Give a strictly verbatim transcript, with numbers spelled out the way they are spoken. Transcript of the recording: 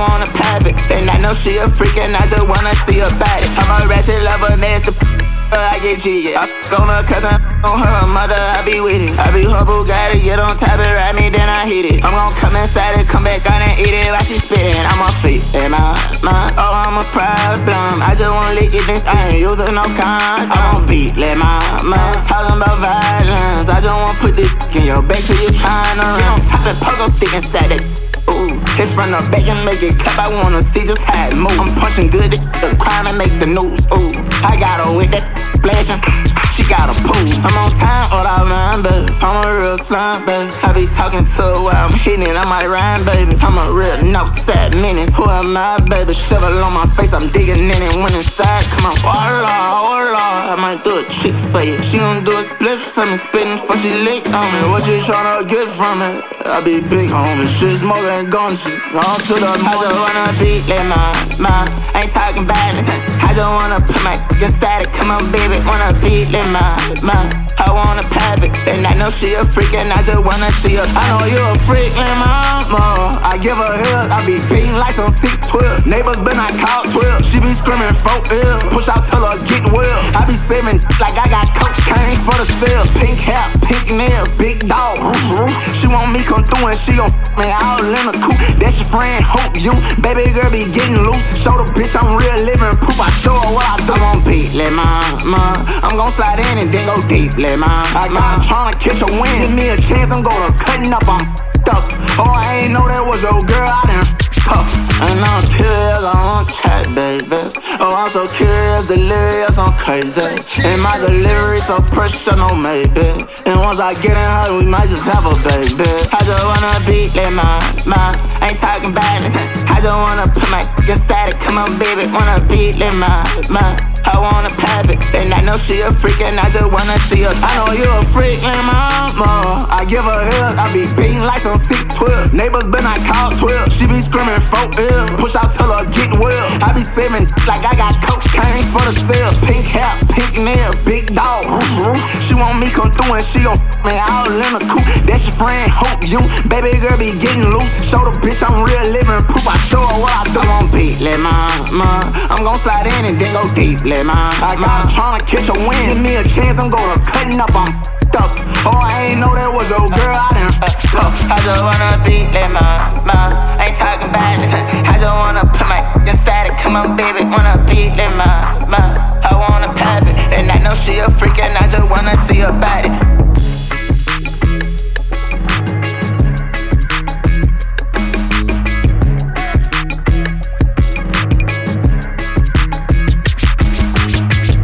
wanna pop it, and I know she a freak, and I just wanna see her body. I'm a ratchet lover, nasty. I get jiggy. I f*** on her cousin, on her mother, I be with it. I be her Bugatti, you don't tap it, ride me, then I hit it. I'm gon' come inside it, come back on and eat it while she spittin'. I'm a freak, and my, my, oh, I'm a problem. I just wanna lick it, this, I ain't using no condom. I don't beat, let my, my, talking about violence. I just wanna put this in your back till you tryna get on top and pogo stick inside it. Ooh, hit from the back and make it clap. I wanna see just how it move. I'm punching good, this the crime and make the news. Ooh, I got her with that flashing. She got a pool. I'm on time, all I mind, baby. I'm a real slime, baby. I be talking to her while I'm hitting, I might rhyme, baby. I'm a real Northside menace. Who am I, baby? Shovel on my face, I'm digging in it. When inside, come on, oh Lord, oh Lord. I might do a trick for you. She gon' do a split for me, spitting before she lick on me. What she tryna get from it? I be big, homie. Shit smoking gunshit. On to the I just wanna beat, let my, my. Ain't talking violence. I just wanna put my inside it. Come on, baby, wanna beat, let my, my. I wanna pop it, and I know she a freak, and I just wanna see her. I know you a freak, let my mama. I give her hug, I be beating like some six twelve. Neighbors been I call twelve. She be screaming folk ill. Push out till her get well. I be saving like I got cocaine for the sale. Pink hair, pink nails, big dog. Mm-hmm. She want me come through and she gon' f me all in the coop. That's your friend, hope you. Baby girl be getting loose. Show the bitch I'm real living proof. I show her what I do. I won't beat, let my, my. I'm gon' slide in and then go deep, let my, my. I'm tryna catch a win. Give me a chance, I'm gonna cutting up, I'm f***ed up. Oh, I ain't know that was your girl, I done f***ed up. And I'm curious, I want chat, baby. Oh, I'm so curious, delirious, I'm crazy. And my delivery so pressure, no maybe. And once I get in her, we might just have a baby. I just wanna beat, let my, my. Ain't talking violence. I just wanna put my inside it. Come on, baby, wanna beat, let my, my. I wanna pop it, and I know she a freak, and I just wanna see her. I know you a freak, and my mama. I give her hug, I be beating like some six twelve. Neighbors been I call twelve. She be screaming folk ill. Push out till her get well. I be saving like I got cocaine for the sale. Pink hair, pink nails, big dog. Mm-hmm. She want me come through and she gon' f me all in the coop. That's your friend, hope you. Baby girl be getting loose. Show the bitch I'm real living proof. I show her what I do. I won't beat, let my, my. I'm gon' slide in and then go deep, let my, my. I'm tryna catch a win. Give me a chance, I'm gonna cutting up, I'm f***ed up. Oh, I ain't know that was your girl, I done f***ed up. I just wanna beat, let my, my. Ain't talking violence. I just wanna put my inside it. Come on, baby, wanna beat, let my, my. I wanna pop it, and I know she a freak, and I just wanna see her body.